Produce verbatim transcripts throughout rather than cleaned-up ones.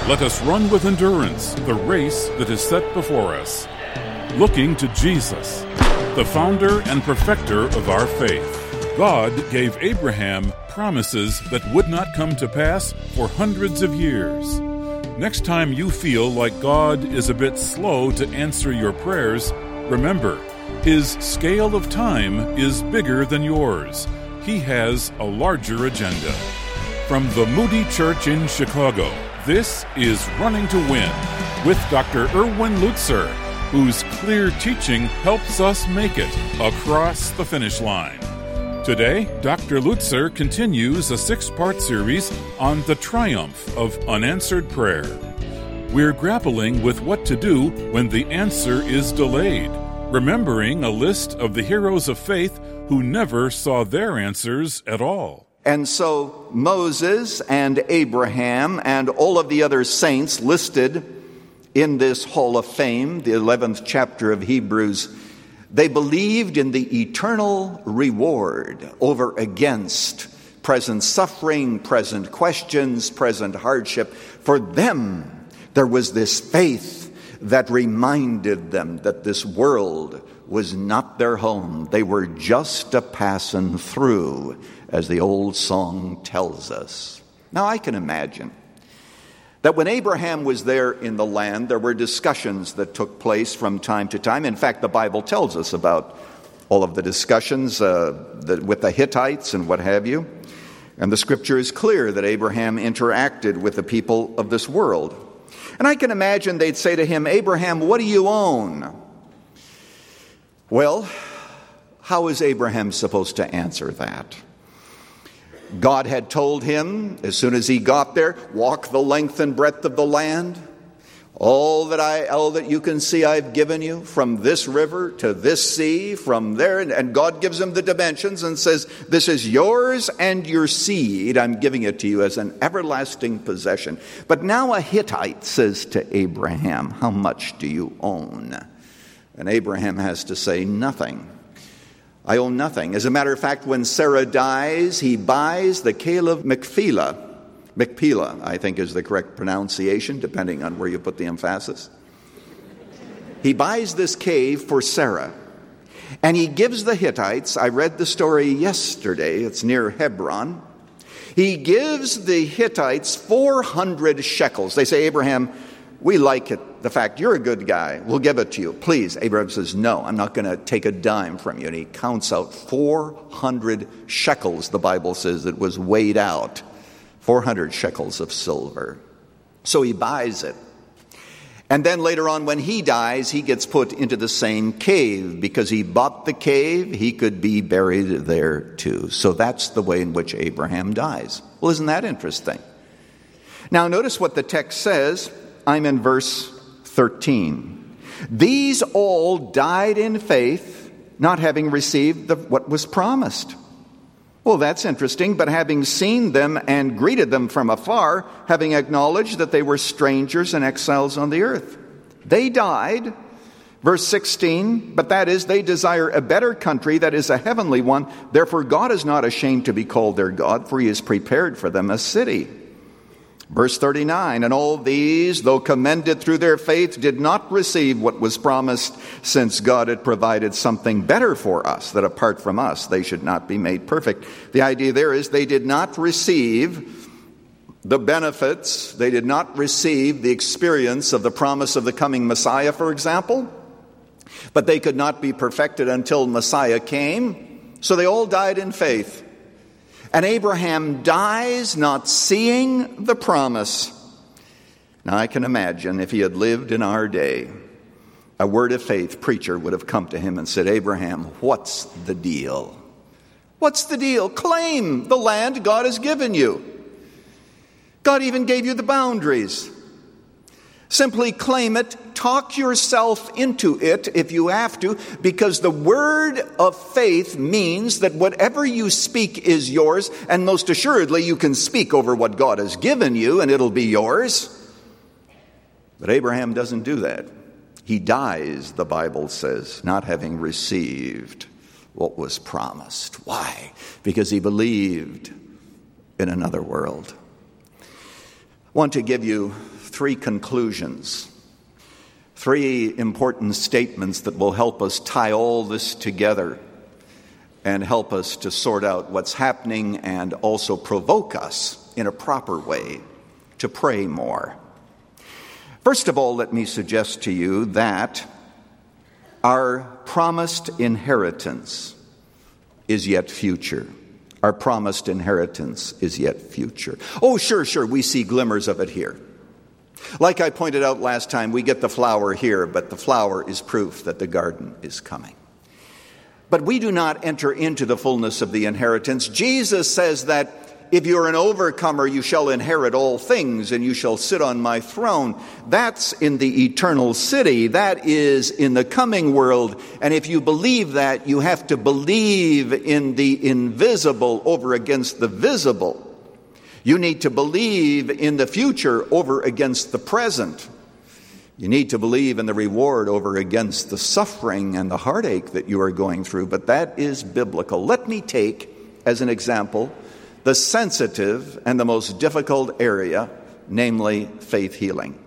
Let us run with endurance the race that is set before us, looking to Jesus, the founder and perfecter of our faith. God gave Abraham promises that would not come to pass for hundreds of years. Next time you feel like God is a bit slow to answer your prayers, remember, His scale of time is bigger than yours. He has a larger agenda. From the Moody Church in Chicago, this is Running to Win with Doctor Erwin Lutzer, whose clear teaching helps us make it across the finish line. Today, Doctor Lutzer continues a six-part series on the triumph of unanswered prayer. We're grappling with what to do when the answer is delayed, remembering a list of the heroes of faith who never saw their answers at all. And so Moses and Abraham and all of the other saints listed in this Hall of Fame, the eleventh chapter of Hebrews, they believed in the eternal reward over against present suffering, present questions, present hardship. For them, there was this faith that reminded them that this world was not their home. They were just a passing through, as the old song tells us. Now, I can imagine that when Abraham was there in the land, there were discussions that took place from time to time. In fact, the Bible tells us about all of the discussions uh, that, with the Hittites and what have you. And the scripture is clear that Abraham interacted with the people of this world. And I can imagine they'd say to him, Abraham, what do you own? Well, how is Abraham supposed to answer that? God had told him, as soon as he got there, walk the length and breadth of the land. All that I, all that you can see I've given you, from this river to this sea, from there. And God gives him the dimensions and says, this is yours and your seed. I'm giving it to you as an everlasting possession. But now a Hittite says to Abraham, how much do you own? And Abraham has to say, nothing. I own nothing. As a matter of fact, when Sarah dies, he buys the Cave of Machpelah. Machpelah, I think, is the correct pronunciation, depending on where you put the emphasis. He buys this cave for Sarah. And he gives the Hittites, I read the story yesterday, it's near Hebron. He gives the Hittites four hundred shekels. They say, Abraham, we like it, the fact you're a good guy. We'll give it to you. Please. Abraham says, no, I'm not going to take a dime from you. And he counts out four hundred shekels, the Bible says, that was weighed out. four hundred shekels of silver. So he buys it. And then later on, when he dies, he gets put into the same cave. Because he bought the cave, he could be buried there too. So that's the way in which Abraham dies. Well, isn't that interesting? Now, notice what the text says. I'm in verse thirteen. These all died in faith, not having received the, what was promised. Well, that's interesting, but having seen them and greeted them from afar, having acknowledged that they were strangers and exiles on the earth. They died, verse sixteen, but that is, they desire a better country, that is a heavenly one. Therefore God is not ashamed to be called their God, for he has prepared for them a city. Verse thirty-nine, and all these, though commended through their faith, did not receive what was promised, since God had provided something better for us, that apart from us they should not be made perfect. The idea there is they did not receive the benefits, they did not receive the experience of the promise of the coming Messiah, for example, but they could not be perfected until Messiah came, so they all died in faith. And Abraham dies not seeing the promise. Now I can imagine if he had lived in our day, a word of faith preacher would have come to him and said, Abraham, what's the deal? What's the deal? Claim the land God has given you. God even gave you the boundaries. Simply claim it. Talk yourself into it if you have to, because the word of faith means that whatever you speak is yours, and most assuredly you can speak over what God has given you and it'll be yours. But Abraham doesn't do that. He dies, the Bible says, not having received what was promised. Why? Because he believed in another world. I want to give you three conclusions, three important statements that will help us tie all this together and help us to sort out what's happening and also provoke us in a proper way to pray more. First of all, let me suggest to you that our promised inheritance is yet future. Our promised inheritance is yet future. Oh, sure, sure, we see glimmers of it here. Like I pointed out last time, we get the flower here, but the flower is proof that the garden is coming. But we do not enter into the fullness of the inheritance. Jesus says that if you're an overcomer, you shall inherit all things, and you shall sit on my throne. That's in the eternal city. That is in the coming world. And if you believe that, you have to believe in the invisible over against the visible. You need to believe in the future over against the present. You need to believe in the reward over against the suffering and the heartache that you are going through. But that is biblical. Let me take, as an example, the sensitive and the most difficult area, namely faith healing.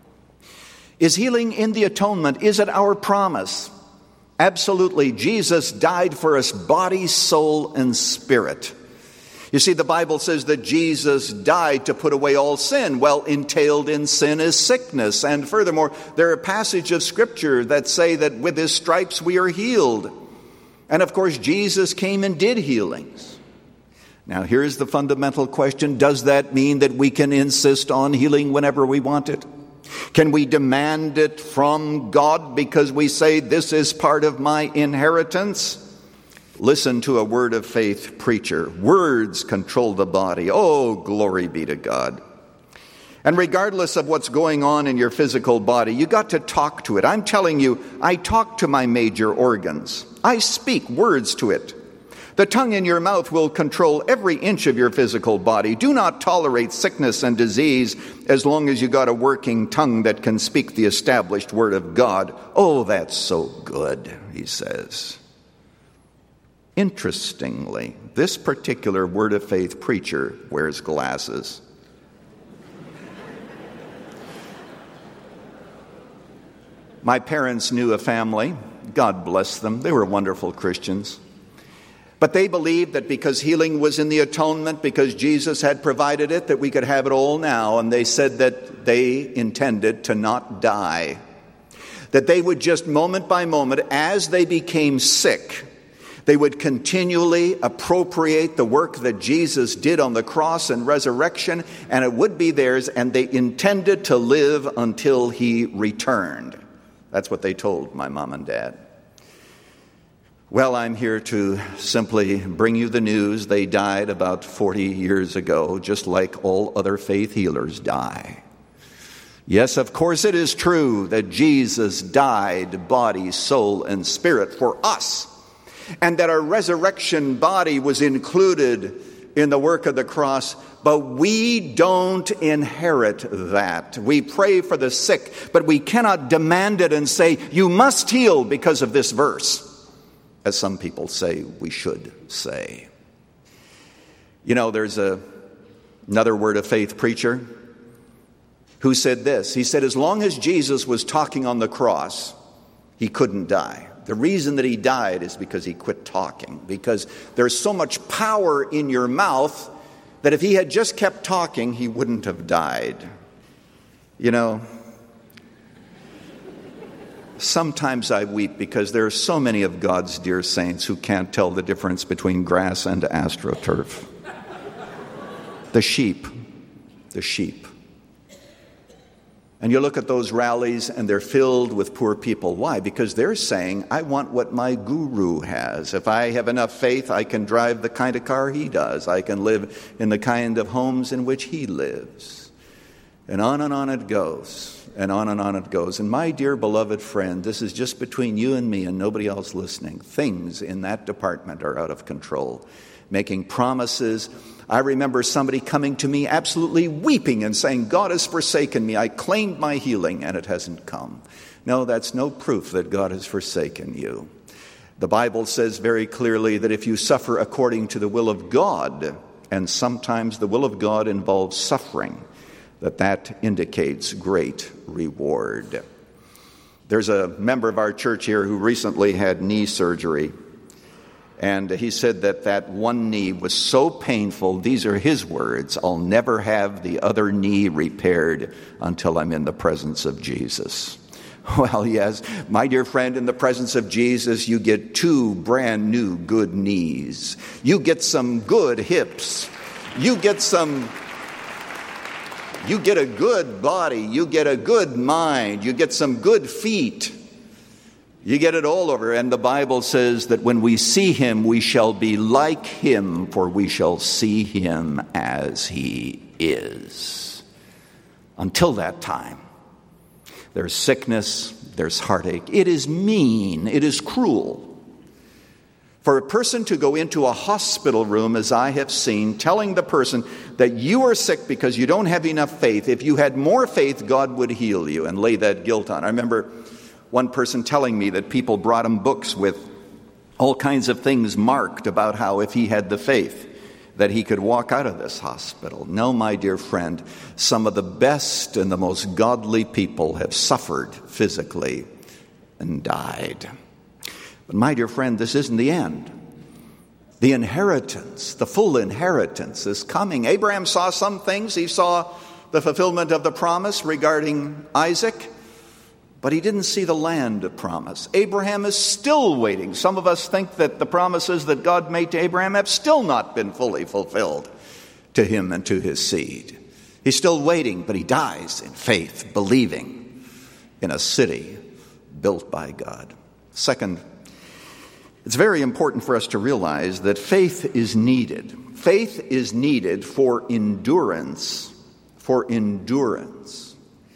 Is healing in the atonement? Is it our promise? Absolutely. Jesus died for us, body, soul, and spirit. You see, the Bible says that Jesus died to put away all sin. Well, entailed in sin is sickness. And furthermore, there are passages of Scripture that say that with his stripes we are healed. And of course, Jesus came and did healings. Now, here's the fundamental question. Does that mean that we can insist on healing whenever we want it? Can we demand it from God because we say this is part of my inheritance? Listen to a word of faith preacher. Words control the body. Oh, glory be to God. And regardless of what's going on in your physical body, you got to talk to it. I'm telling you, I talk to my major organs. I speak words to it. The tongue in your mouth will control every inch of your physical body. Do not tolerate sickness and disease as long as you got a working tongue that can speak the established word of God. Oh, that's so good, he says. Interestingly, this particular word of faith preacher wears glasses. My parents knew a family. God bless them. They were wonderful Christians. But they believed that because healing was in the atonement, because Jesus had provided it, that we could have it all now. And they said that they intended to not die. That they would just moment by moment, as they became sick, they would continually appropriate the work that Jesus did on the cross and resurrection, and it would be theirs, and they intended to live until he returned. That's what they told my mom and dad. Well, I'm here to simply bring you the news. They died about forty years ago, just like all other faith healers die. Yes, of course it is true that Jesus died, body, soul, and spirit for us, and that our resurrection body was included in the work of the cross, but we don't inherit that. We pray for the sick, but we cannot demand it and say, you must heal because of this verse, as some people say we should say. You know, there's a, another word of faith preacher who said this. He said, as long as Jesus was talking on the cross, he couldn't die. The reason that he died is because he quit talking, because there's so much power in your mouth that if he had just kept talking, he wouldn't have died. You know, sometimes I weep because there are so many of God's dear saints who can't tell the difference between grass and astroturf. The sheep, the sheep. And you look at those rallies and they're filled with poor people. Why? Because they're saying, I want what my guru has. If I have enough faith, I can drive the kind of car he does. I can live in the kind of homes in which he lives. And on and on it goes. And on and on it goes. And my dear beloved friend, this is just between you and me and nobody else listening. Things in that department are out of control. Making promises. I remember somebody coming to me absolutely weeping and saying, God has forsaken me. I claimed my healing and it hasn't come. No, that's no proof that God has forsaken you. The Bible says very clearly that if you suffer according to the will of God, and sometimes the will of God involves suffering, that that indicates great reward. There's a member of our church here who recently had knee surgery, and he said that that one knee was so painful, these are his words, "I'll never have the other knee repaired until I'm in the presence of Jesus." Well, yes, my dear friend, in the presence of Jesus, you get two brand new good knees. You get some good hips. You get some... You get a good body, you get a good mind, you get some good feet. You get it all over. And the Bible says that when we see him, we shall be like him, for we shall see him as he is. Until that time, there's sickness, there's heartache. It is mean, it is cruel for a person to go into a hospital room, as I have seen, telling the person that you are sick because you don't have enough faith. If you had more faith, God would heal you, and lay that guilt on. I remember one person telling me that people brought him books with all kinds of things marked about how if he had the faith that he could walk out of this hospital. No, my dear friend, some of the best and the most godly people have suffered physically and died. But my dear friend, this isn't the end. The inheritance, the full inheritance is coming. Abraham saw some things. He saw the fulfillment of the promise regarding Isaac, but he didn't see the land of promise. Abraham is still waiting. Some of us think that the promises that God made to Abraham have still not been fully fulfilled to him and to his seed. He's still waiting, but he dies in faith, believing in a city built by God. Second, it's very important for us to realize that faith is needed. Faith is needed for endurance, for endurance,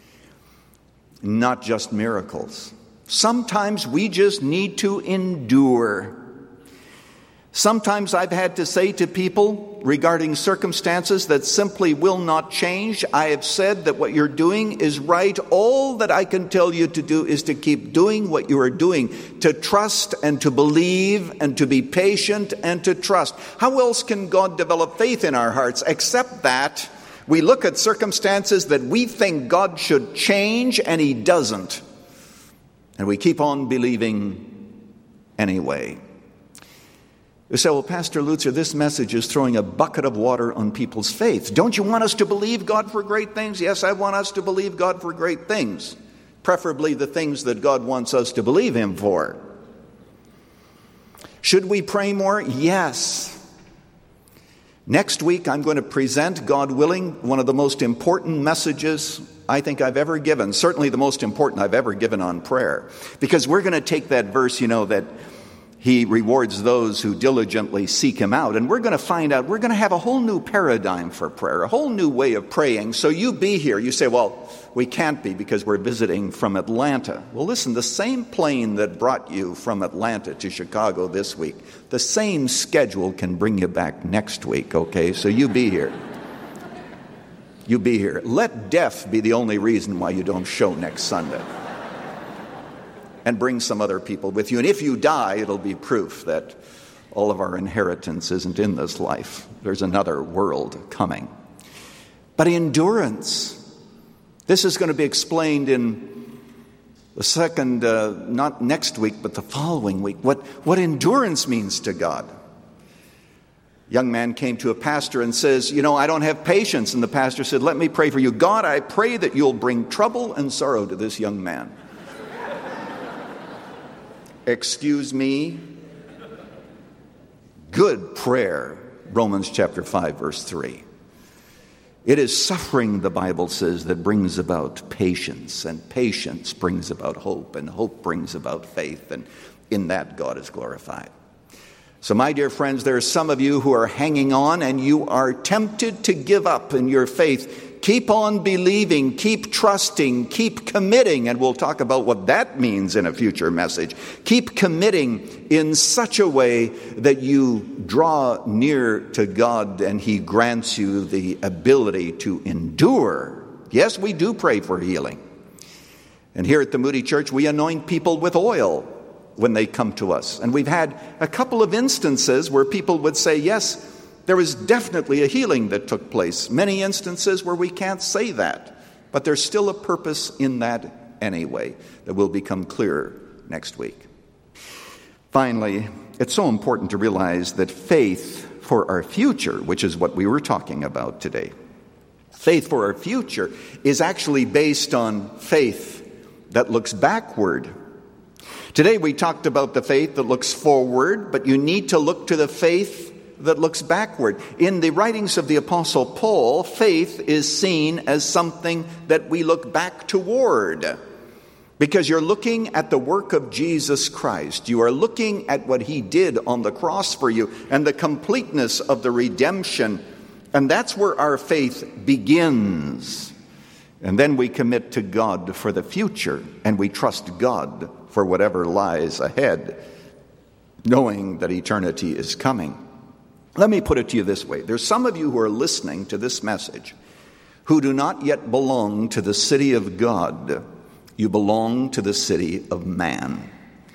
not just miracles. Sometimes we just need to endure. Sometimes I've had to say to people regarding circumstances that simply will not change, I have said that what you're doing is right. All that I can tell you to do is to keep doing what you are doing, to trust and to believe and to be patient and to trust. How else can God develop faith in our hearts except that we look at circumstances that we think God should change and he doesn't, and we keep on believing anyway. You say, well, Pastor Lutzer, this message is throwing a bucket of water on people's faith. Don't you want us to believe God for great things? Yes, I want us to believe God for great things, preferably the things that God wants us to believe him for. Should we pray more? Yes. Next week, I'm going to present, God willing, one of the most important messages I think I've ever given, certainly the most important I've ever given on prayer, because we're going to take that verse, you know, that he rewards those who diligently seek him out. And we're going to find out, we're going to have a whole new paradigm for prayer, a whole new way of praying. So you be here. You say, well, we can't be because we're visiting from Atlanta. Well, listen, the same plane that brought you from Atlanta to Chicago this week, the same schedule can bring you back next week, okay? So you be here. You be here. Let death be the only reason why you don't show next Sunday. And bring some other people with you. And if you die, it'll be proof that all of our inheritance isn't in this life. There's another world coming. But endurance. This is going to be explained in the second, uh, not next week, but the following week. What, what endurance means to God. A young man came to a pastor and says, you know, I don't have patience. And the pastor said, let me pray for you. God, I pray that you'll bring trouble and sorrow to this young man. Excuse me. Good prayer. Romans chapter five, verse three. It is suffering, the Bible says, that brings about patience, and patience brings about hope, and hope brings about faith, and in that God is glorified. So, my dear friends, there are some of you who are hanging on, and you are tempted to give up in your faith. Keep on believing, keep trusting, keep committing, and we'll talk about what that means in a future message. Keep committing in such a way that you draw near to God and he grants you the ability to endure. Yes, we do pray for healing. And here at the Moody Church, we anoint people with oil when they come to us. And we've had a couple of instances where people would say, yes, There was definitely a healing that took place. Many instances where we can't say that, but there's still a purpose in that anyway that will become clearer next week. Finally, it's so important to realize that faith for our future, which is what we were talking about today, faith for our future is actually based on faith that looks backward. Today we talked about the faith that looks forward, but you need to look to the faith that looks backward. In the writings of the Apostle Paul, faith is seen as something that we look back toward, because you're looking at the work of Jesus Christ. You are looking at what he did on the cross for you and the completeness of the redemption. And that's where our faith begins. And then we commit to God for the future, and we trust God for whatever lies ahead, knowing that eternity is coming. Let me put it to you this way. There's some of you who are listening to this message who do not yet belong to the city of God. You belong to the city of man.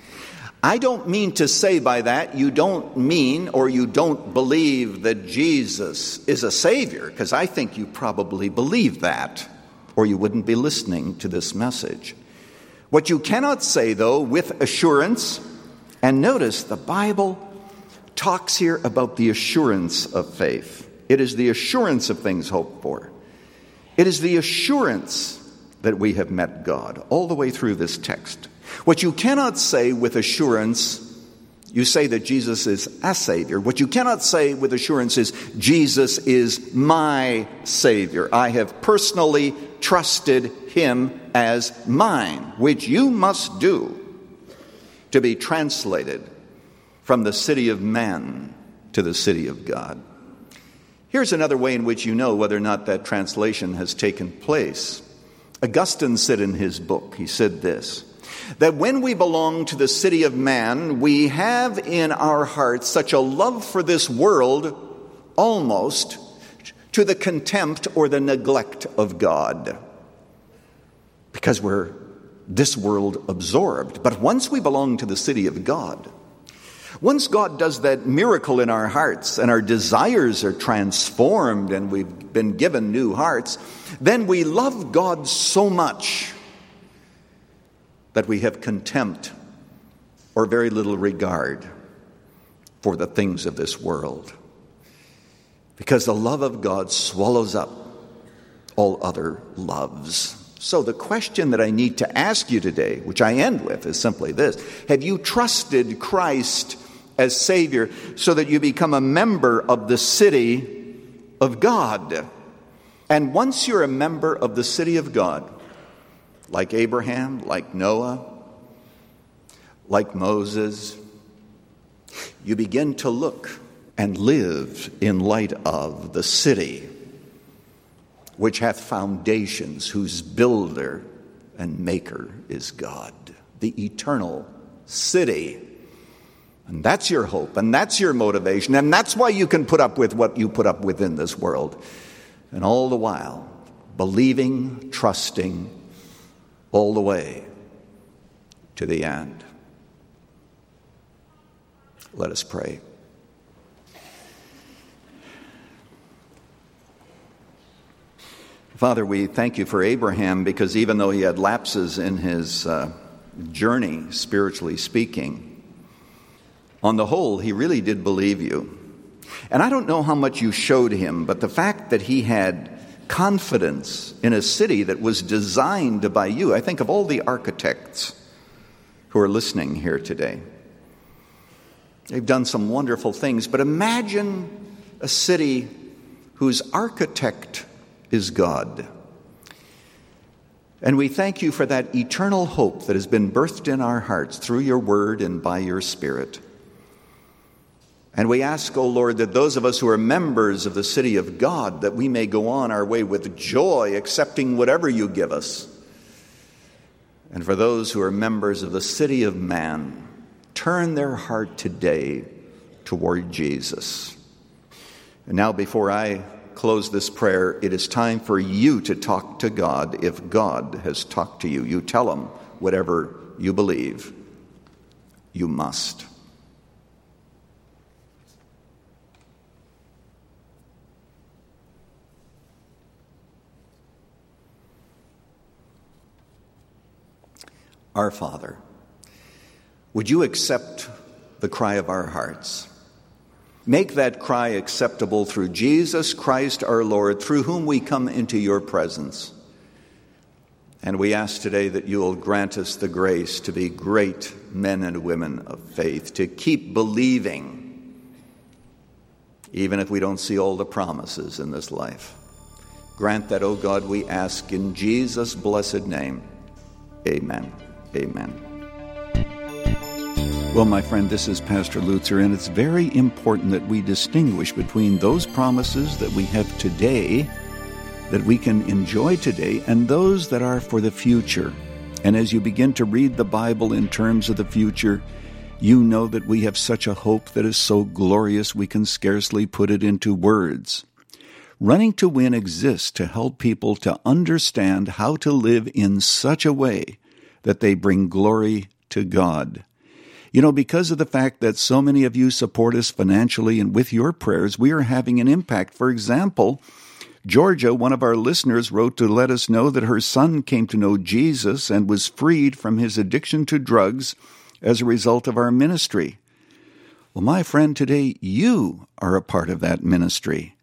I don't mean to say by that you don't mean or you don't believe that Jesus is a Savior, because I think you probably believe that, or you wouldn't be listening to this message. What you cannot say, though, with assurance, and notice the Bible talks here about the assurance of faith. It is the assurance of things hoped for. It is the assurance that we have met God all the way through this text. What you cannot say with assurance, you say that Jesus is a Savior. What you cannot say with assurance is, Jesus is my Savior. I have personally trusted him as mine, which you must do to be translated from the city of man to the city of God. Here's another way in which you know whether or not that translation has taken place. Augustine said in his book, he said this, that when we belong to the city of man, we have in our hearts such a love for this world, almost to the contempt or the neglect of God, because we're this world absorbed. But once we belong to the city of God, once God does that miracle in our hearts and our desires are transformed and we've been given new hearts, then we love God so much that we have contempt or very little regard for the things of this world, because the love of God swallows up all other loves. So the question that I need to ask you today, which I end with, is simply this. Have you trusted Christ as Savior so that you become a member of the city of God? And once you're a member of the city of God, like Abraham, like Noah, like Moses, you begin to look and live in light of the city which hath foundations, whose builder and maker is God, the eternal city. And that's your hope, and that's your motivation, and that's why you can put up with what you put up with in this world. And all the while, believing, trusting, all the way to the end. Let us pray. Father, we thank you for Abraham, because even though he had lapses in his uh, journey, spiritually speaking, on the whole, he really did believe you. And I don't know how much you showed him, but the fact that he had confidence in a city that was designed by you. I think of all the architects who are listening here today. They've done some wonderful things, but imagine a city whose architect is God. And we thank you for that eternal hope that has been birthed in our hearts through your word and by your Spirit. And we ask, O Lord, that those of us who are members of the city of God, that we may go on our way with joy, accepting whatever you give us. And for those who are members of the city of man, turn their heart today toward Jesus. And now, before I close this prayer, it is time for you to talk to God. If God has talked to you, you tell him whatever you believe. You must. Our Father, would you accept the cry of our hearts? Make that cry acceptable through Jesus Christ our Lord, through whom we come into your presence. And we ask today that you will grant us the grace to be great men and women of faith, to keep believing, even if we don't see all the promises in this life. Grant that, O God, we ask in Jesus' blessed name. Amen. Amen. Well, my friend, this is Pastor Lutzer, and it's very important that we distinguish between those promises that we have today, that we can enjoy today, and those that are for the future. And as you begin to read the Bible in terms of the future, you know that we have such a hope that is so glorious we can scarcely put it into words. Running to Win exists to help people to understand how to live in such a way that they bring glory to God. You know, because of the fact that so many of you support us financially and with your prayers, we are having an impact. For example, Georgia, one of our listeners, wrote to let us know that her son came to know Jesus and was freed from his addiction to drugs as a result of our ministry. Well, my friend, today you are a part of that ministry.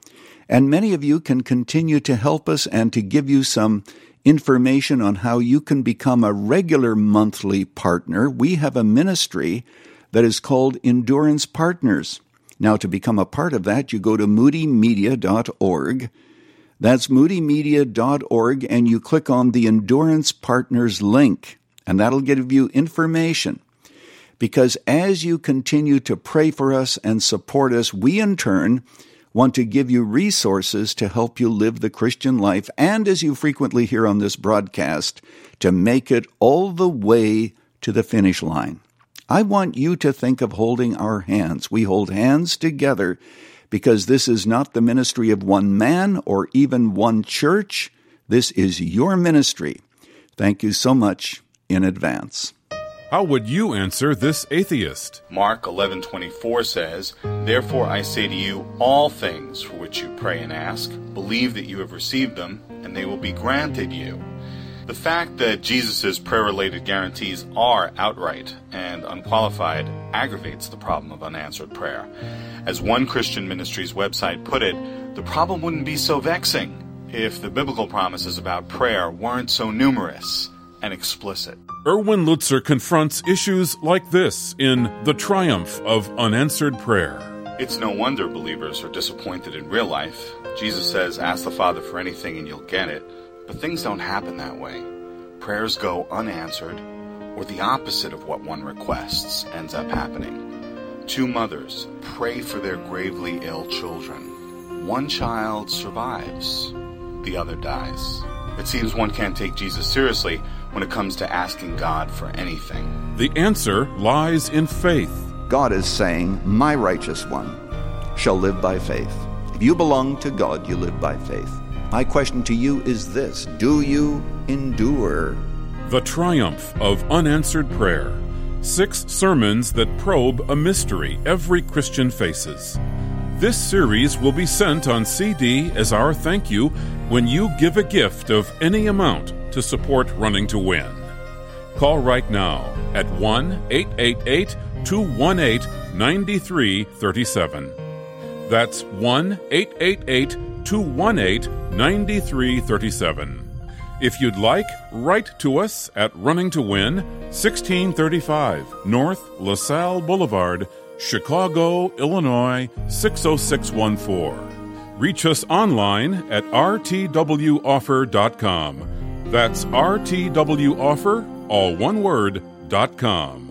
And many of you can continue to help us and to give you some information on how you can become a regular monthly partner. We have a ministry that is called Endurance Partners. Now, to become a part of that, you go to moody media dot org. That's moody media dot org, and you click on the Endurance Partners link, and that'll give you information. Because as you continue to pray for us and support us, we in turn want to give you resources to help you live the Christian life, and as you frequently hear on this broadcast, to make it all the way to the finish line. I want you to think of holding our hands. We hold hands together because this is not the ministry of one man or even one church. This is your ministry. Thank you so much in advance. How would you answer this atheist? Mark eleven twenty-four says, "Therefore I say to you, all things for which you pray and ask, believe that you have received them, and they will be granted you." The fact that Jesus' prayer-related guarantees are outright and unqualified aggravates the problem of unanswered prayer. As one Christian ministry's website put it, the problem wouldn't be so vexing if the biblical promises about prayer weren't so numerous and explicit. Erwin Lutzer confronts issues like this in The Triumph of Unanswered Prayer. It's no wonder believers are disappointed in real life. Jesus says, ask the Father for anything and you'll get it. But things don't happen that way. Prayers go unanswered, or the opposite of what one requests ends up happening. Two mothers pray for their gravely ill children. One child survives, the other dies. It seems one can't take Jesus seriously when it comes to asking God for anything. The answer lies in faith. God is saying, my righteous one shall live by faith. If you belong to God, you live by faith. My question to you is this: do you endure? The Triumph of Unanswered Prayer. Six sermons that probe a mystery every Christian faces. This series will be sent on C D as our thank you when you give a gift of any amount to support Running to Win. Call right now at one eight eight eight, two one eight, nine three three seven. That's one eight eight eight, two one eight, nine three three seven. If you'd like, write to us at Running to Win, sixteen thirty-five North LaSalle Boulevard, Chicago, Illinois, six oh six one four. Reach us online at r t w offer dot com. That's r t w offer, all one word, dot com.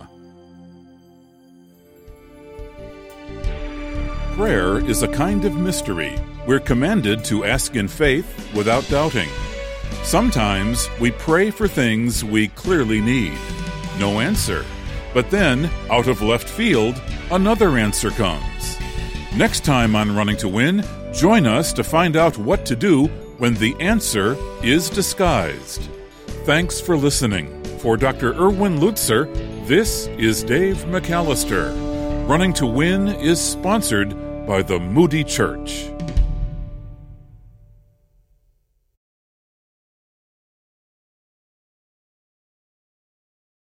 Prayer is a kind of mystery. We're commanded to ask in faith without doubting. Sometimes we pray for things we clearly need. No answer. But then, out of left field, another answer comes. Next time on Running to Win, join us to find out what to do when the answer is disguised. Thanks for listening. For Doctor Erwin Lutzer, this is Dave McAllister. Running to Win is sponsored by the Moody Church.